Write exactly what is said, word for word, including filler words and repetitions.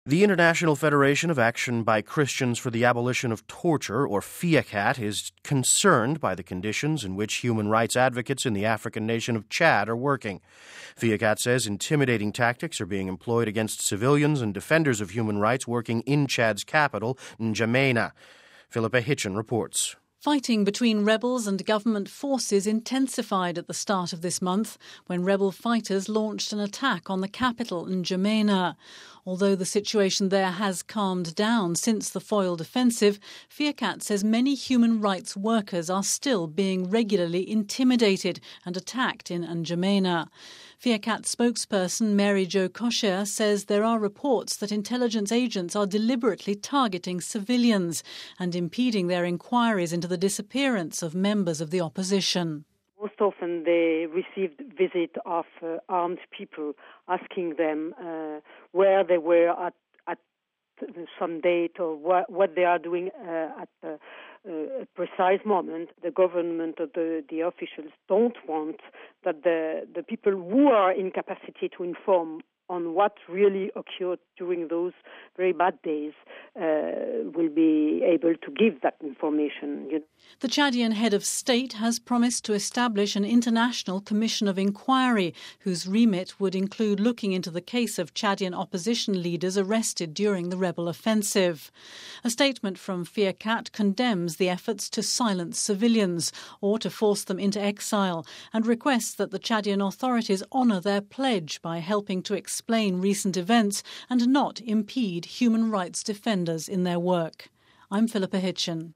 The International Federation of Action by Christians for the Abolition of Torture, or FIACAT, is concerned by the conditions in which human rights advocates in the African nation of Chad are working. FIACAT says intimidating tactics are being employed against civilians and defenders of human rights working in Chad's capital, N'Djamena. Philippa Hitchen reports. Fighting between rebels and government forces intensified at the start of this month when rebel fighters launched an attack on the capital, N'Djamena. Although the situation there has calmed down since the foiled offensive, FIACAT says many human rights workers are still being regularly intimidated and attacked in N'Djamena. FIACAT spokesperson Mary Jo Kocher says there are reports that intelligence agents are deliberately targeting civilians and impeding their inquiries into the disappearance of members of the opposition. Most often they received visit of uh, armed people asking them uh, where they were at, at some date or wh- what they are doing uh, at uh, a precise moment. The government or the, the officials don't want that the, the people who are in capacity to inform on what really occurred during those very bad days uh, will be able to give that information. You know. The Chadian head of state has promised to establish an international commission of inquiry whose remit would include looking into the case of Chadian opposition leaders arrested during the rebel offensive. A statement from FIACAT condemns the efforts to silence civilians or to force them into exile and requests that the Chadian authorities honour their pledge by helping to explain explain recent events and not impede human rights defenders in their work. I'm Philippa Hitchen.